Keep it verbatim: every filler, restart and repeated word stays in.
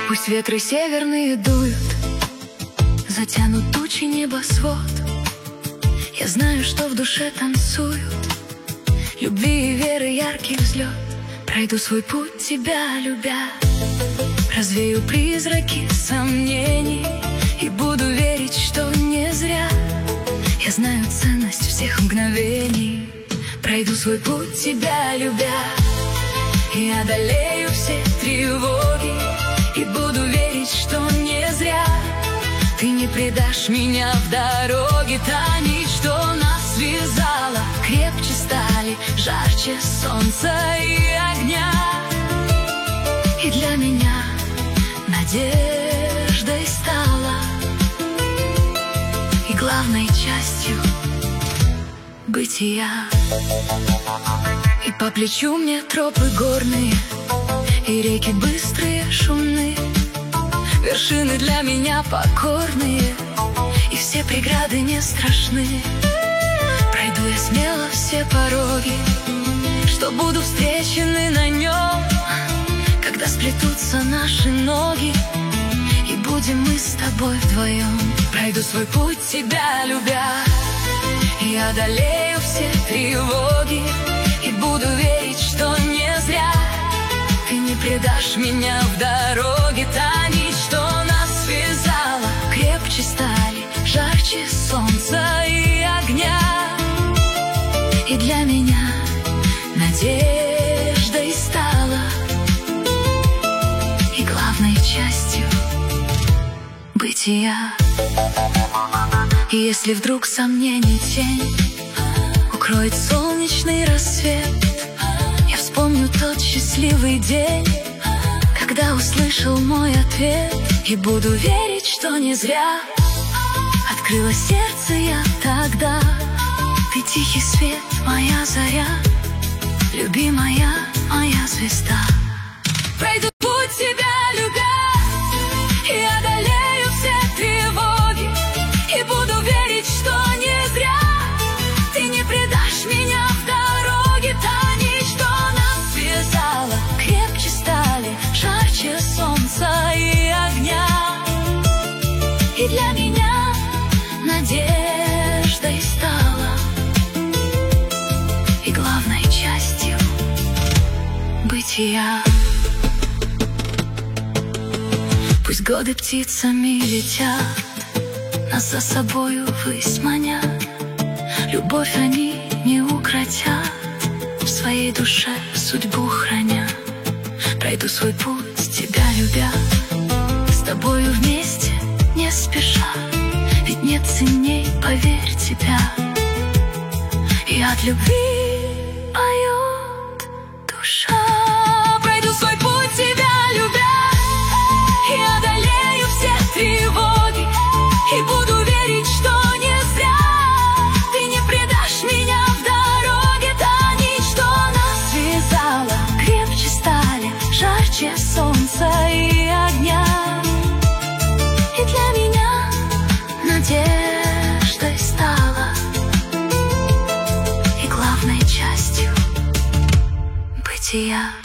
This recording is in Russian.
Пусть ветры северные дуют, затянут тучи небосвод. Я знаю, что в душе танцуют любви и веры яркий взлет. Пройду свой путь, тебя любя, развею призраки сомнений и буду верить, что не зря. Я знаю ценность всех мгновений. Пройду свой путь, тебя любя, и одолею все тревоги и буду верить, что не зря. Ты не предашь меня в дороге. Та нить, что нас связала, крепче стали, жарче солнца и огня. И для меня надеждой стала, и главной частью бытия. И по плечу мне тропы горные, и реки быстрые, шумные, вершины для меня покорные, и все преграды не страшны. Пройду я смело все пороги, что буду встречены на нем, когда сплетутся наши ноги, и будем мы с тобой вдвоем. Пройду свой путь, тебя любя, и одолею все тревоги и буду верить, что не зря. Ты не предашь меня в дороге. Та нить, что нас связала, крепче стали, жарче солнца и огня. И для меня надеждой стала, и главной частью бытия. И если вдруг сомнений тень укроет солнечный рассвет, я вспомню тот счастливый день, когда услышал мой ответ, и буду верить, что не зря открыла сердце я тогда. Ты тихий свет, моя заря, любимая моя звезда. Пройду путь, тебя любя, и одолею все тревоги и буду верить, что не зря. Ты не предашь меня в дороге. Та нить, что нас связала, крепче стали, жарче солнца и огня. И для меня надеждой стала, и главной частью бытия. Пусть годы птицами летят, нас за собою ввысь манят, любовь они не укротят, в своей душе судьбу храня. Пройду свой путь, тебя любя, с тобою вместе не спеша, ведь нет ценней, поверь, тебя. И от любви поет душа. Пройду свой путь, тебя любя, и одолею все тревоги и буду верить, что не зря. Ты не предашь меня в дороге. Та нить, что нас связала, крепче стали, жарче солнца и огня. И для меня надеждой стала, и главной частью бытия.